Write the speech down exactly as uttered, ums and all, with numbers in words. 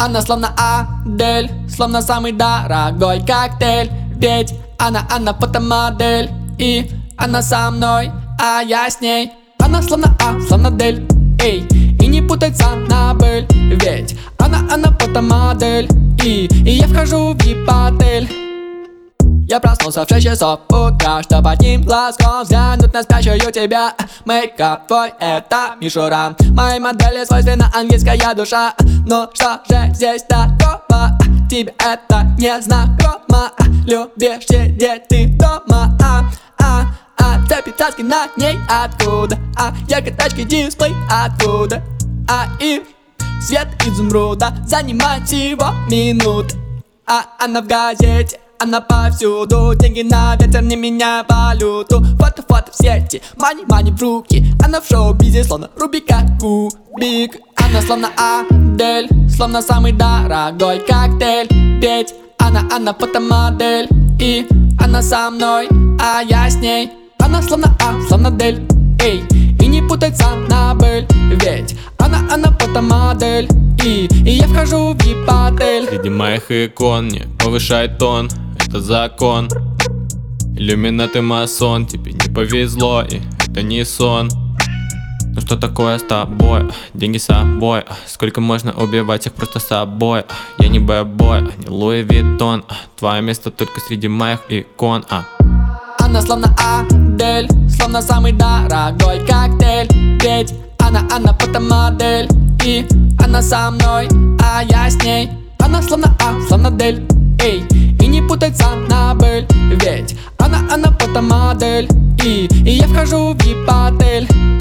Она словно Адель, словно самый дорогой коктейль. Ведь она, она фотомодель, и она со мной, а я с ней. Она словно А, словно Дель, эй, и не путать с Аннабель. Ведь она, она фотомодель, и, и я вхожу в вип-отель. Я проснулся в шесть часов утра, чтоб одним глазком взглянуть на спящую тебя. Мейкап твой — это мишура, моей модели свойственна английская душа. Ну что же здесь такого? Тебе это не знакомо. Любишь сидеть ты дома, а, а, а цепи таски на ней откуда? А яркой тачки дисплей откуда? А и свет изумруда занимает всего минут. А она в газете, она повсюду. Деньги на ветер, не меняя валюту. Фото-фото в сети, мани-мани в руки. Она в шоу-бизе, словно Рубика кубик. Она словно Адель, словно самый дорогой коктейль. Ведь она, она фотомодель, и она со мной, а я с ней. Она словно А, словно Дель, эй, и не путать с Аннабель. Ведь она, она фотомодель, и, и я вхожу в вип-отель. Среди моих икон не повышай тон, это закон. Иллюминат и масон, тебе не повезло, и это не сон. Ну что такое с тобой? Деньги с собой. Сколько можно убивать их просто собой? Я не бэбой, не Луи Виттон. Твое место только среди моих икон. а. Она словно Адель, словно самый дорогой коктейль. Ведь она, она фотомодель, и она со мной, а я с ней. Она словно А, словно Дель, эй, и не путать с Аннабель. Ведь она, она фотомодель, и, и я вхожу в вип-отель.